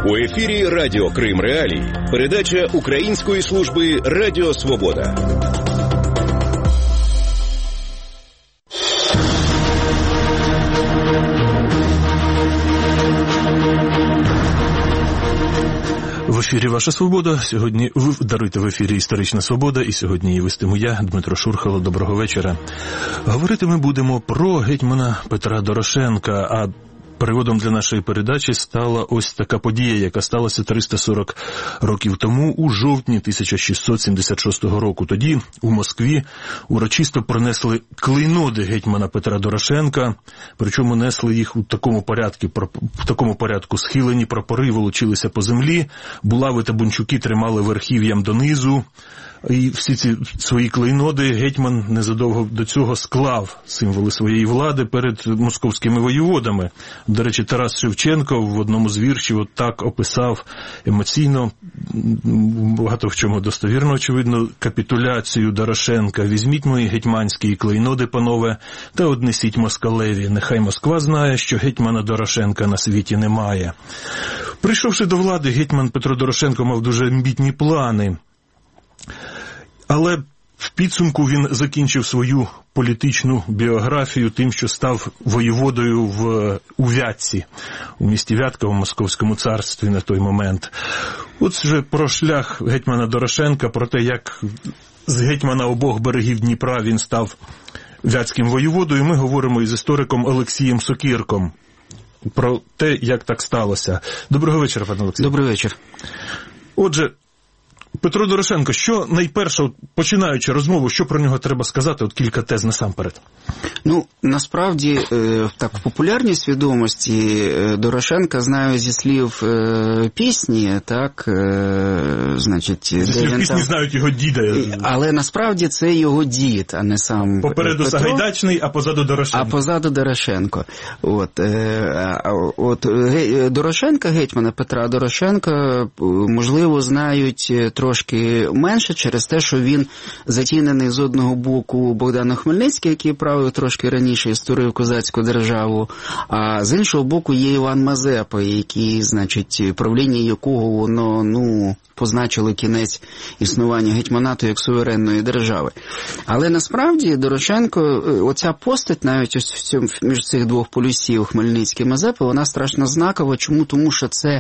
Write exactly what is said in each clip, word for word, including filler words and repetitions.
У ефірі Радіо Крим Реалії. Передача Української служби Радіо Свобода. В ефірі «Ваша свобода». Сьогодні ви даруйте в ефірі «Історична свобода», і сьогодні її вестиму я, Дмитро Шурхало. Доброго вечора. Говорити ми будемо про гетьмана Петра Дорошенка, а приводом для нашої передачі стала ось така подія, яка сталася триста сорок років тому, у жовтні тисяча шістсот сімдесят шостого року. Тоді у Москві урочисто пронесли клейноди гетьмана Петра Дорошенка, причому несли їх у такому порядку, в такому порядку схилені прапори волочилися по землі, булави та бунчуки тримали верхів'ям донизу. І всі ці свої клейноди гетьман незадовго до цього склав, символи своєї влади, перед московськими воєводами. До речі, Тарас Шевченко в одному з віршів от так описав емоційно, багато в чому достовірно, очевидно, капітуляцію Дорошенка. «Візьміть мої гетьманські клейноди, панове, та однесіть москалеві. Нехай Москва знає, що гетьмана Дорошенка на світі немає». Прийшовши до влади, гетьман Петро Дорошенко мав дуже амбітні плани. Але в підсумку він закінчив свою політичну біографію тим, що став воєводою в, у Вятці, у місті Вятка, у Московському царстві на той момент. От вже про шлях гетьмана Дорошенка, про те, як з гетьмана обох берегів Дніпра він став вятським воєводою, ми говоримо із істориком Олексієм Сокирком про те, як так сталося. Доброго вечора, пане Олексій. Добрий вечір. Отже, Петро Дорошенко, що найперше, починаючи розмову, що про нього треба сказати, от кілька тез насамперед? Ну, насправді, так, в популярній свідомості Дорошенка знаю зі слів пісні, так, значить... Зі слів пісні там... знають його діда. Але насправді це його дід, а не сам попереду Петро. Сагайдачний, а позаду Дорошенко. А позаду Дорошенко. От, от Дорошенка, гетьмана Петра Дорошенка, можливо, знають трошки менше через те, що він затінений з одного боку Богдана Хмельницького, який правив трошки раніше і створив козацьку державу, а з іншого боку є Іван Мазепа, який, значить, правління якого воно, ну, позначило кінець існування гетьманату як суверенної держави. Але насправді Дорошенко, оця постать навіть ось в цьому, між цих двох полюсів Хмельницький і Мазепа, вона страшно знакова. Чому? Тому що це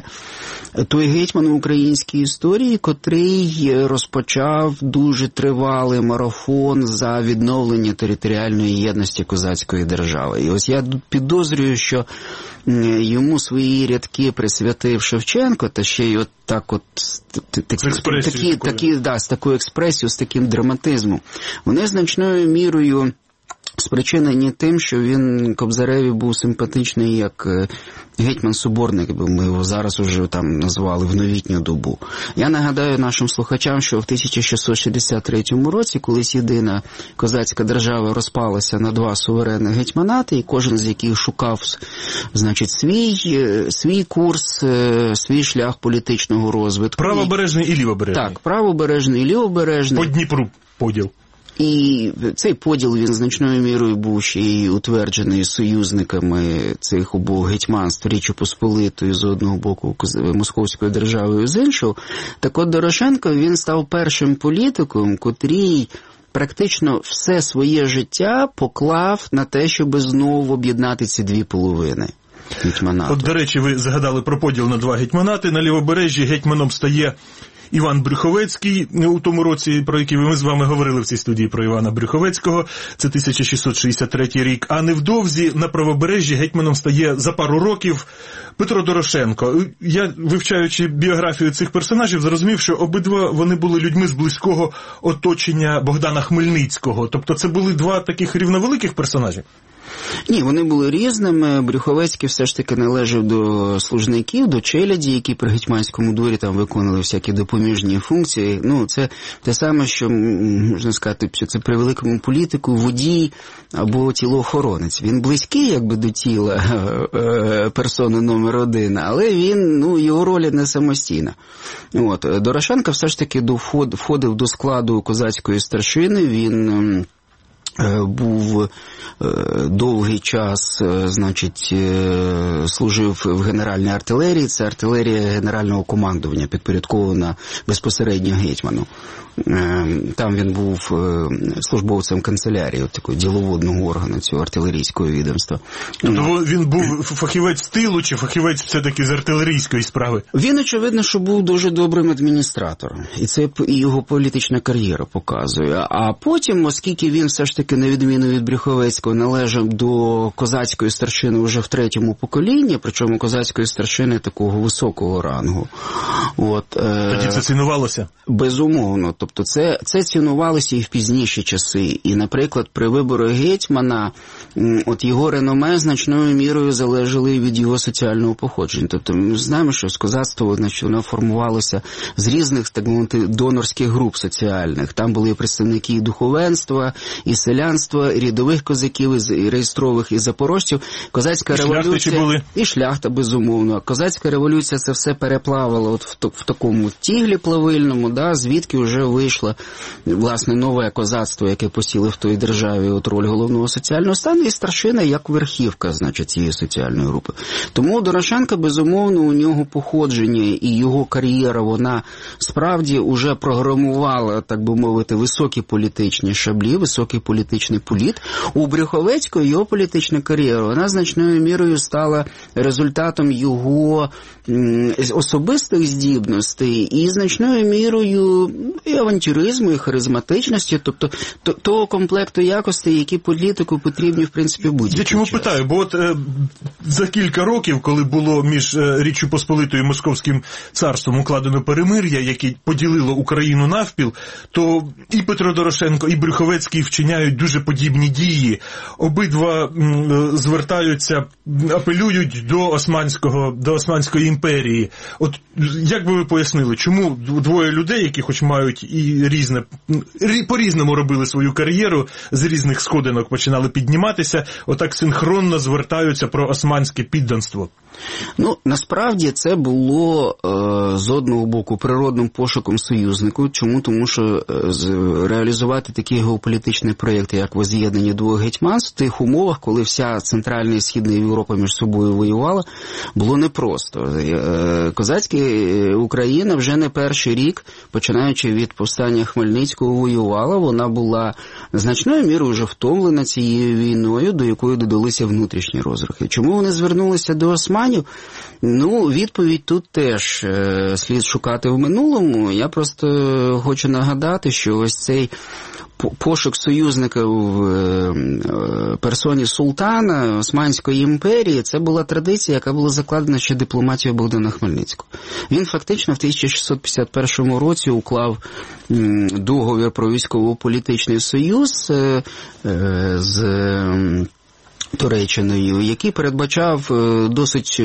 той гетьман в українській історії, котрий розпочав дуже тривалий марафон за відновлення територіальної єдності козацької держави. І ось я підозрюю, що йому свої рядки присвятив Шевченко, та ще й от так от такі, такі, такі, да, з такою експресією, з таким драматизмом. Вони значною мірою спричинені тим, що він Кобзареві був симпатичний як гетьман-соборник, ми його зараз уже там назвали в новітню добу. Я нагадаю нашим слухачам, що в тисяча шістсот шістдесят третьому році, колись єдина козацька держава розпалася на два суверенних гетьманати, і кожен з яких шукав, значить, свій, свій курс, свій шлях політичного розвитку. Правобережний і лівобережний. Так, правобережний і лівобережний. По Дніпру поділ. І цей поділ, він значною мірою був ще й утверджений союзниками цих обох гетьманств Річі Посполитої з одного боку, Московської держави з іншого. Так от Дорошенко, він став першим політиком, котрий практично все своє життя поклав на те, щоб знову об'єднати ці дві половини гетьманату. От, до речі, ви згадали про поділ на два гетьманати. На лівобережжі гетьманом стає Іван Брюховецький у тому році, про який ми з вами говорили в цій студії, про Івана Брюховецького, це тисяча шістсот шістдесят третій рік, а невдовзі на правобережжі гетьманом стає за пару років Петро Дорошенко. Я, вивчаючи біографію цих персонажів, зрозумів, що обидва вони були людьми з близького оточення Богдана Хмельницького, тобто це були два таких рівновеликих персонажі. Ні, вони були різними. Брюховецький все ж таки належав до служників, до челяді, які при гетьманському дворі там виконували всякі допоміжні функції. Ну, це те саме, що, можна сказати, що це при великому політику водій або тілоохоронець. Він близький, якби, до тіла персони номер один, але він, ну, його роль не самостійна. От. Дорошенко все ж таки входив до складу козацької старшини, він був довгий час, значить, служив в Генеральній артилерії. Це артилерія Генерального командування, підпорядкована безпосередньо гетьману. Там він був службовцем канцелярії, такого діловодного органу цього артилерійського відомства. Тобто він був фахівець з тилу чи фахівець все-таки з артилерійської справи? Він, очевидно, що був дуже добрим адміністратором. І це і його політична кар'єра показує. А потім, оскільки він все ж таки, на відміну від Брюховецького, належав до козацької старшини вже в третьому поколінні, причому козацької старшини такого високого рангу. От, Тоді це цінувалося? Безумовно. Тобто це, це цінувалося і в пізніші часи. І, наприклад, при виборі гетьмана от його реноме значною мірою залежали від його соціального походження. Тобто ми знаємо, що з козацтва, значить, воно формувалося з різних, так мовити, донорських груп соціальних. Там були представники і духовенства, і селянства, і рядових козаків, і реєстрових, і запорожців. Козацька і революція... були? І шляхта, безумовно. Козацька революція це все переплавила от в, в такому тіглі плавильному, да, звідки вже вийшло, власне, нове козацтво, яке посіло в той державі от роль головного соціального стану, і старшина як верхівка, значить, цієї соціальної групи. Тому Дорошенко, безумовно, у нього походження і його кар'єра, вона справді уже програмувала, так би мовити, високі політичні шаблі, високий політичний політ. У Брюховецького його політична кар'єра, вона значною мірою стала результатом його особистих здібностей і значною мірою і авантюризму, і харизматичності, тобто того комплекту якостей, які політику потрібні, в принципі, будь-який Я чому час. питаю, бо от е, за кілька років, коли було між е, Річчю Посполитою і Московським царством укладено перемир'я, яке поділило Україну навпіл, то і Петро Дорошенко, і Брюховецький вчиняють дуже подібні дії. Обидва м, звертаються, апелюють до Османського, до Османської імперії. От як би ви пояснили, чому двоє людей, які хоч мають і різне, по-різному робили свою кар'єру, з різних сходинок починали підніматися, отак синхронно звертаються про османське підданство? Ну, насправді це було е, з одного боку природним пошуком союзнику. Чому? Тому що е, з, реалізувати такий геополітичний проєкт, як воз'єднання двох гетьманств, в тих умовах, коли вся Центральна і Східна Європа між собою воювала, було непросто. Е, козацька Україна вже не перший рік, починаючи від повстання Хмельницького, воювала. Вона була значною мірою вже втомлена цією війною, до якої додалися внутрішні розрухи. Чому вони звернулися до османів? Ну, відповідь тут теж е, слід шукати в минулому. Я просто хочу нагадати, що ось цей пошук союзника в е, персоні султана Османської імперії, це була традиція, яка була закладена ще дипломатією Богдана Хмельницького. Він фактично в тисяча шістсот п'ятдесят першому році уклав м, договір про військово-політичний союз е, е, з е, Туреччиною, який передбачав досить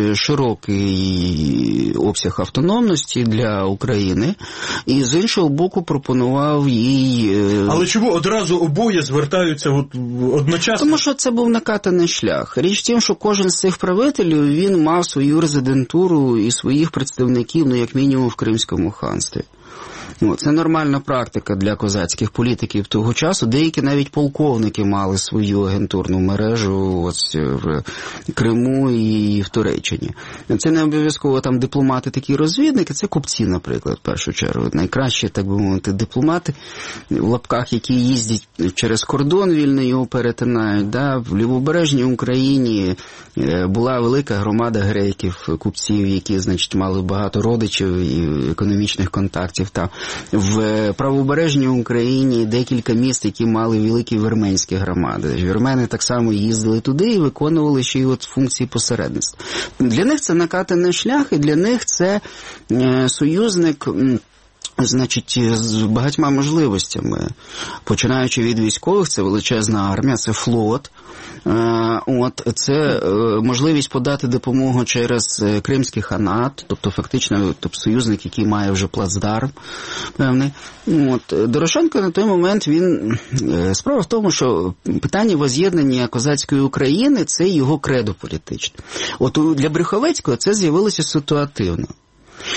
широкий обсяг автономності для України, і з іншого боку пропонував їй... Але чому одразу обоє звертаються от одночасно? Тому що це був накатаний шлях. Річ в тім, що кожен з цих правителів, він мав свою резидентуру і своїх представників, ну, як мінімум, в Кримському ханстві. Це нормальна практика для козацьких політиків того часу. Деякі навіть полковники мали свою агентурну мережу ось в Криму і в Туреччині. Це не обов'язково там дипломати, такі розвідники, це купці, наприклад, в першу чергу. Найкращі, так би мовити, дипломати, в лапках, які їздять через кордон, вільно його перетинають. Да? В Лівобережній Україні була велика громада греків, купців, які, значить, мали багато родичів і економічних контактів там. В правобережній Україні декілька міст, які мали великі вірменські громади. Вірмени так само їздили туди і виконували ще й от функції посередництва. Для них це накатаний шлях, і для них це е, союзник, значить, з багатьма можливостями. Починаючи від військових, це величезна армія, це флот. От, це можливість подати допомогу через Кримський ханат, тобто фактично тобто, союзник, який має вже плацдарм певний. От, Дорошенко на той момент, він... Справа в тому, що питання воз'єднання козацької України – це його кредо політичне. От для Брюховецького це з'явилося ситуативно.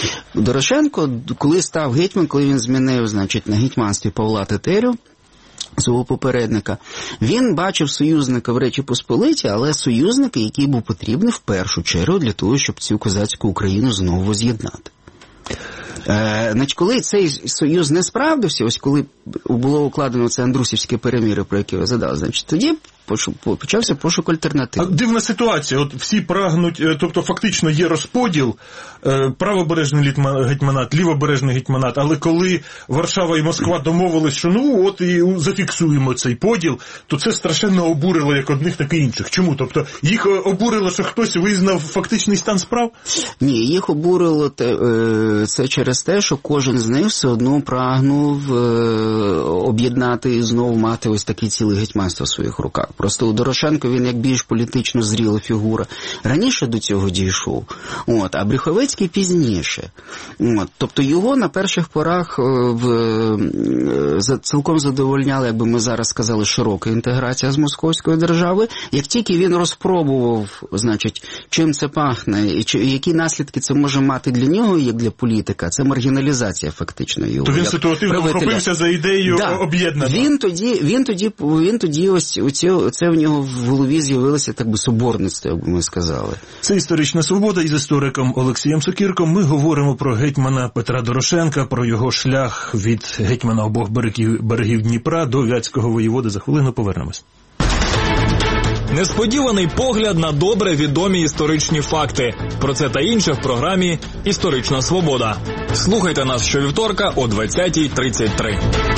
Дорошенко, коли став гетьман, коли він змінив, значить, на гетьманстві Павла Тетерю, свого попередника. Він бачив союзника в Речі Посполитій, але союзника, який був потрібний в першу чергу для того, щоб цю козацьку Україну знову воз'єднати. Е, значить, коли цей союз не справдився, ось коли було укладено це Андрусівське перемир'я, про яке ви задали, значить, тоді почався пошук альтернатив. Дивна ситуація. От всі прагнуть, тобто фактично є розподіл, правобережний гетьманат, лівобережний гетьманат, але коли Варшава і Москва домовились, що ну от і зафіксуємо цей поділ, то це страшенно обурило як одних, так і інших. Чому? Тобто їх обурило, що хтось визнав фактичний стан справ? Ні, їх обурило те, це через те, що кожен з них все одно прагнув об'єднати і знову мати ось таке ціле гетьманство в своїх руках. Просто у Дорошенко він як більш політично зріла фігура. Раніше до цього дійшов, от, а Брюховецький пізніше. От, тобто його на перших порах в, за, цілком задовольняла, як би ми зараз сказали, широка інтеграція з Московською державою. Як тільки він розпробував, значить, чим це пахне, і чи, які наслідки це може мати для нього, як для політика, це маргіналізація фактично його. То він ситуативно вхопився за ідею да. об'єднання. Він тоді, він тоді, він тоді ось оці, це в нього в голові з'явилося, так би, соборництво, як би ми сказали. Це «Історична свобода» із істориком Олексієм Сокірком. Ми говоримо про гетьмана Петра Дорошенка, про його шлях від гетьмана обох берегів, берегів Дніпра до вятського воєводи. За хвилину повернемось. Несподіваний погляд на добре відомі історичні факти. Про це та інше в програмі «Історична свобода». Слухайте нас щовівторка о двадцятій тридцять три.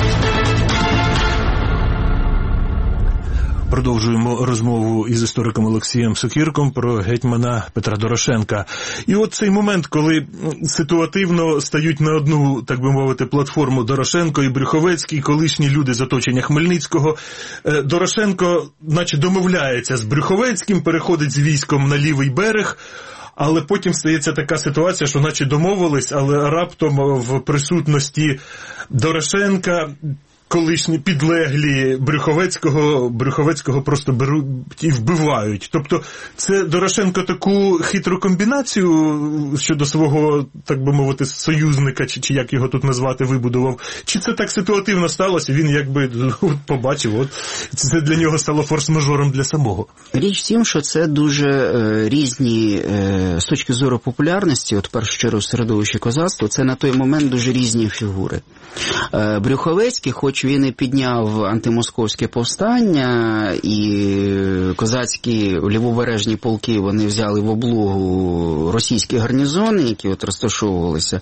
Продовжуємо розмову із істориком Олексієм Сокірком про гетьмана Петра Дорошенка. І от цей момент, коли ситуативно стають на одну, так би мовити, платформу Дорошенко і Брюховецький, колишні люди з оточення Хмельницького. Дорошенко наче домовляється з Брюховецьким, переходить з військом на лівий берег, але потім стається така ситуація, що наче домовились, але раптом в присутності Дорошенка колишні підлеглі Брюховецького, Брюховецького просто беруть і вбивають. Тобто це Дорошенко таку хитру комбінацію щодо свого, так би мовити, союзника, чи, чи як його тут назвати, вибудував. Чи це так ситуативно сталося, він якби от, побачив, от це для нього стало форс-мажором для самого. Річ в тім, що це дуже е, різні, е, з точки зору популярності, от в першу чергу в середовищі козацтва, це на той момент дуже різні фігури. Е, Брюховецький, хоч він і підняв антимосковське повстання, і козацькі лівобережні полки вони взяли в облогу російські гарнізони, які от розташовувалися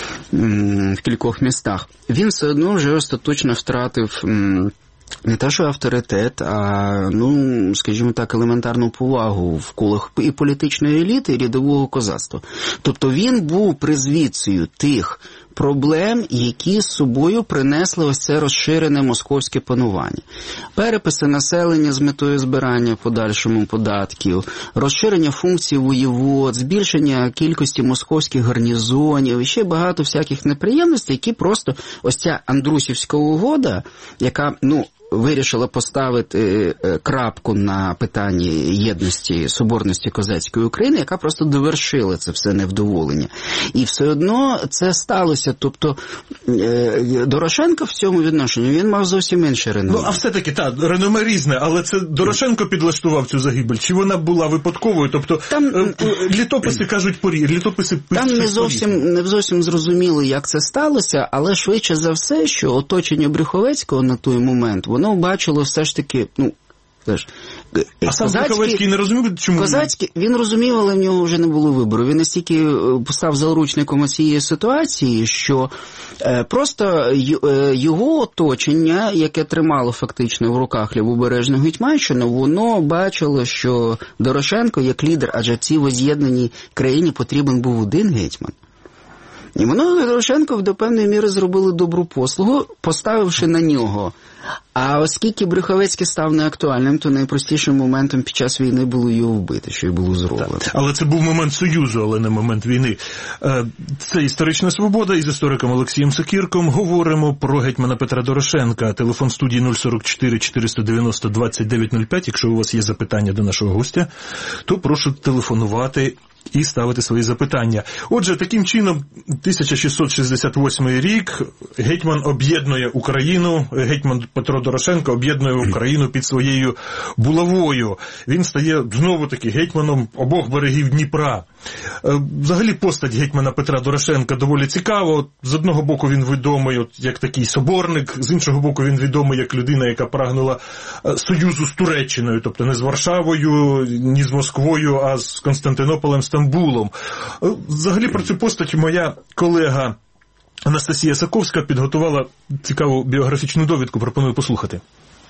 в кількох містах, він все одно вже остаточно втратив не те, що авторитет, а, ну, скажімо так, елементарну повагу в колах і політичної еліти, і рядового козацтва. Тобто він був призвідцею тих проблем, які з собою принесли ось це розширене московське панування. Переписи населення з метою збирання в подальшому податків, розширення функцій воєвод, збільшення кількості московських гарнізонів, і ще багато всяких неприємностей, які просто ось ця Андрусівська угода, яка, ну, вирішила поставити крапку на питанні єдності, соборності козацької України, яка просто довершила це все невдоволення. І все одно це сталося. Тобто Дорошенко в цьому відношенні, він мав зовсім інше реноме. Ну, а все-таки, так, реноме різне, але це Дорошенко підлаштував цю загибель? Чи вона була випадковою? Тобто там, літописи кажуть порі, літописи пишуть. Там не зовсім, не зовсім зрозуміло, як це сталося, але швидше за все, що оточення Брюховецького на той момент, воно бачило все ж таки, ну, теж, а сам Брюховецький не розумів, чому? Козацький, він розумів, але в нього вже не було вибору. Він настільки став заручником цієї ситуації, що е, просто його оточення, яке тримало фактично в руках лівобережну Гетьманщину, воно бачило, що Дорошенко як лідер, адже в цій воз'єднаній країні потрібен був один гетьман. І воно Дорошенко до певної міри зробили добру послугу, поставивши на нього. А оскільки Брюховецький став неактуальним, то найпростішим моментом під час війни було його вбити, що й було зроблено. Так, але це був момент союзу, але не момент війни. Це «Історична свобода» із істориком Олексієм Сокірком. Говоримо про гетьмана Петра Дорошенка. Телефон студії нуль сорок чотири чотириста дев'яносто двадцять дев'ять нуль п'ять. Якщо у вас є запитання до нашого гостя, то прошу телефонувати і ставити свої запитання. Отже, таким чином, тисяча шістсот шістдесят восьмий рік, гетьман об'єднує Україну, гетьман Петро Дорошенко об'єднує Україну під своєю булавою. Він стає знову-таки гетьманом обох берегів Дніпра. Взагалі постать гетьмана Петра Дорошенка доволі цікава. З одного боку він відомий як такий соборник, з іншого боку він відомий як людина, яка прагнула союзу з Туреччиною, тобто не з Варшавою, ні з Москвою, а з Константинополем, Стамбулом. Взагалі про цю постать моя колега Анастасія Саковська підготувала цікаву біографічну довідку, пропоную послухати.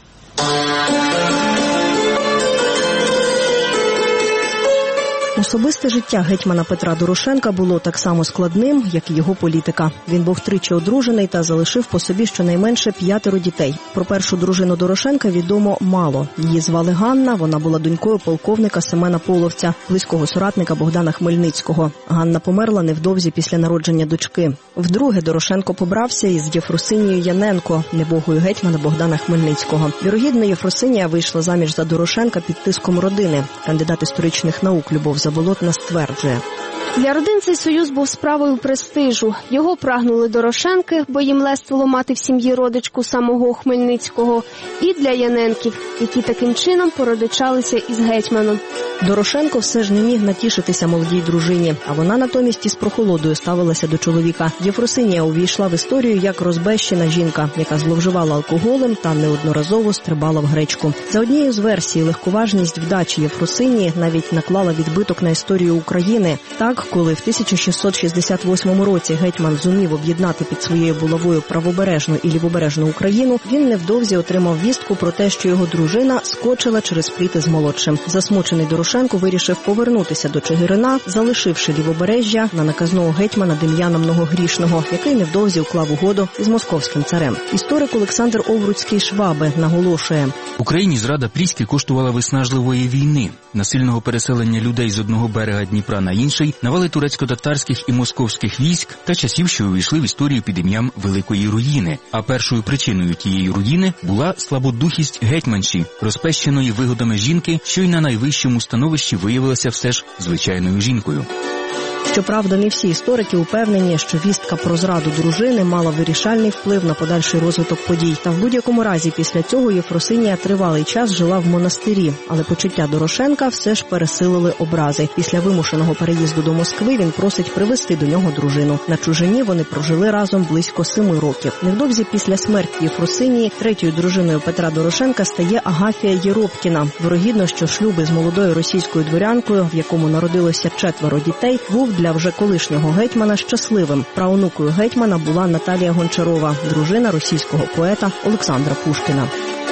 Особисте життя гетьмана Петра Дорошенка було так само складним, як і його політика. Він був тричі одружений та залишив по собі щонайменше п'ятеро дітей. Про першу дружину Дорошенка відомо мало. Її звали Ганна, вона була донькою полковника Семена Половця, близького соратника Богдана Хмельницького. Ганна померла невдовзі після народження дочки. Вдруге Дорошенко побрався із Єфросинією Яненко, небогою гетьмана Богдана Хмельницького. Вірогідно, Єфросинія вийшла заміж за Дорошенка під тиском родини. Кандидат історичних наук Любов Заболотна стверджує. Для родин цей союз був справою престижу. Його прагнули Дорошенки, бо їм лестило мати в сім'ї родичку самого Хмельницького, і для Яненків, які таким чином породичалися із гетьманом. Дорошенко все ж не міг натішитися молодій дружині, а вона натомість із прохолодою ставилася до чоловіка. Єфросинія увійшла в історію як розбещена жінка, яка зловживала алкоголем та неодноразово стрибала в гречку. За однією з версій, легковажність вдачі Єфросинії навіть наклала відбиток на історію України. Так, коли в тисяча шістсот шістдесят восьмому році гетьман зумів об'єднати під своєю булавою правобережну і лівобережну Україну, він невдовзі отримав вістку про те, що його дружина скочила через пліти з молодшим. Засмучений Дорошенко вирішив повернутися до Чигирина, залишивши лівобережжя на наказного гетьмана Дем'яна Многогрішного, який невдовзі уклав угоду із московським царем. Історик Олександр Овруцький-Шваби наголошує: Україні зрада Пріськи коштувала виснажливої війни, насильного переселення людей з одного берега Дніпра на інший, навали турецько-татарських і московських військ та часів, що увійшли в історію під ім'ям Великої руїни. А першою причиною тієї руїни була слабодухість гетьманші, розпещеної вигодами жінки, що й на найвищому становищі виявилася все ж звичайною жінкою. Щоправда, не всі історики упевнені, що вістка про зраду дружини мала вирішальний вплив на подальший розвиток подій. Та в будь-якому разі після цього Єфросинія тривалий час жила в монастирі, але почуття Дорошенка все ж пересилили образи. Після вимушеного переїзду до Москви він просить привезти до нього дружину. На чужині вони прожили разом близько семи років. Невдовзі після смерті Єфросинії третьою дружиною Петра Дорошенка стає Агафія Єропкіна. Вирогідно, що шлюб із молодою російською дворянкою, в якому народилося четверо дітей, був для вже колишнього гетьмана щасливим. Правонукою гетьмана була Наталія Гончарова, дружина російського поета Олександра Пушкіна.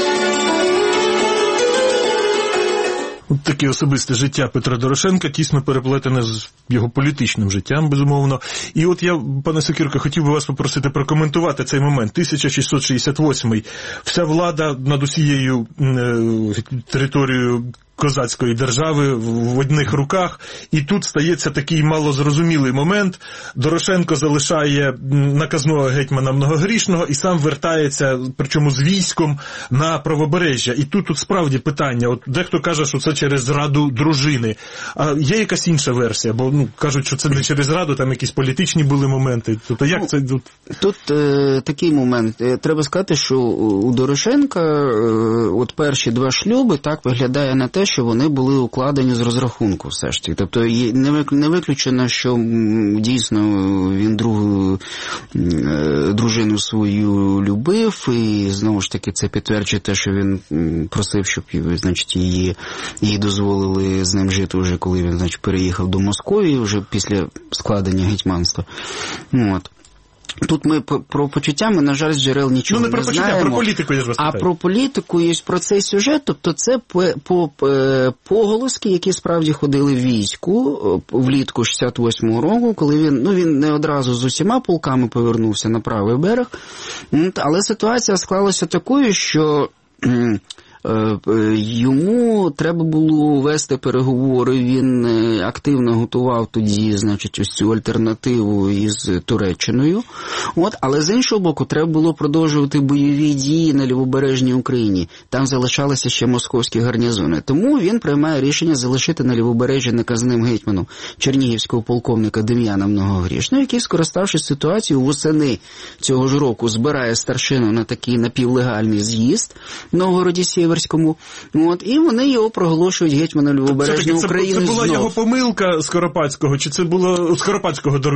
От таке особисте життя Петра Дорошенка тісно переплетене з його політичним життям, безумовно. І от я, пане Сокірко, хотів би вас попросити прокоментувати цей момент. тисяча шістсот шістдесят восьмий. Вся влада над усією е, територією козацької держави в одних руках, і тут стається такий малозрозумілий момент. Дорошенко залишає наказного гетьмана Многогрішного і сам вертається, причому з військом, на правобережжя. І тут, тут справді питання. От дехто каже, що це через зраду дружини. А є якась інша версія? Бо ну, кажуть, що це не через зраду, там якісь політичні були моменти. Тобто як це? Тут, тут е, такий момент. Треба сказати, що у Дорошенка е, от перші два шлюби так виглядає на те, що вони були укладені з розрахунку все ж таки. Тобто не виключено, що дійсно він другу дружину свою любив, і знову ж таки це підтверджує те, що він просив, щоб, значить, її, їй дозволили з ним жити вже, коли він, значить, переїхав до Московії, вже після складення гетьманства. От. Тут ми про почуття, ми, на жаль, з джерел нічого ну, не, не про знаємо. Про політику я ж вас а питаю. про політику є про цей сюжет, тобто це по, по, поголоски, які справді ходили в війську влітку шістдесят восьмого року, коли він, ну, він не одразу з усіма полками повернувся на правий берег, але ситуація склалася такою, що Йому треба було вести переговори, він активно готував тоді, значить, ось цю альтернативу із Туреччиною. От, але з іншого боку, треба було продовжувати бойові дії на Лівобережній Україні. Там залишалися ще московські гарнізони. Тому він приймає рішення залишити на Лівобережжі наказним гетьманом чернігівського полковника Дем'яна Многогрішного, який, скориставшись ситуацією, восени цього ж року збирає старшину на такий напівлегальний з'їзд в Новгороді-Сіверському. От, і вони його проголошують гетьманом Лівобережної України. Це була знов. його помилка Скоропадського, чи це було Скоропадського